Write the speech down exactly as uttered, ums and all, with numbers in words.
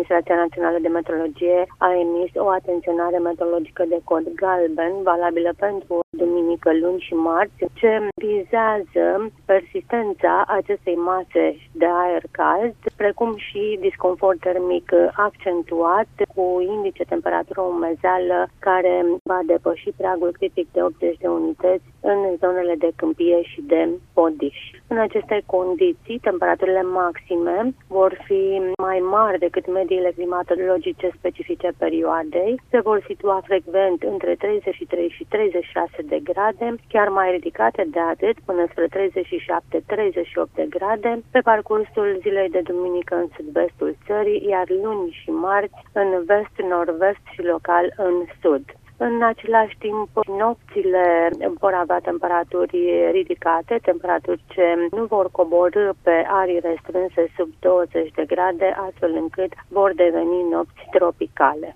Administrația Națională de Meteorologie a emis o atenționare meteorologică de cod galben, valabilă pentru duminică, luni și marți, ce vizează persistența acestei mase de aer cald, precum și disconfort termic accentuat, cu indice temperatură umezeală care va depăși pragul critic de optzeci de unități în zonele de câmpie și de podiș. În aceste condiții, temperaturile maxime vor fi mai mari decât mediile climatologice specifice perioadei, se vor situa frecvent între treizeci și trei și treizeci și șase de grade, chiar mai ridicate de atât, până spre treizeci și șapte treizeci și opt de grade, pe parcursul zilei de duminică în sud-vestul țării, iar luni și marți în vest, nord-vest și local în sud. În același timp, nopțile vor avea temperaturi ridicate, temperaturi ce nu vor coborî pe arii restrânse sub douăzeci de grade, astfel încât vor deveni nopți tropicale.